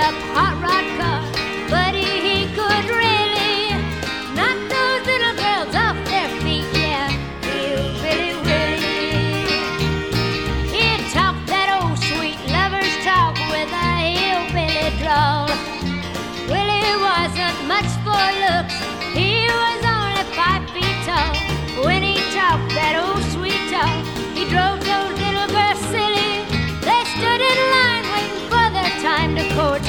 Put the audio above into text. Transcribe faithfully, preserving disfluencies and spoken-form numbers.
up hot rod car, but he, he could really knock those little girls off their feet. Yeah, Hillbilly Willie. He'd talk that old sweet lover's talk with a hillbilly drawl. Willie wasn't much for looks, he was only five feet tall. When he talked that old sweet talk, he drove those little girls silly. They stood in line waiting for their time to court.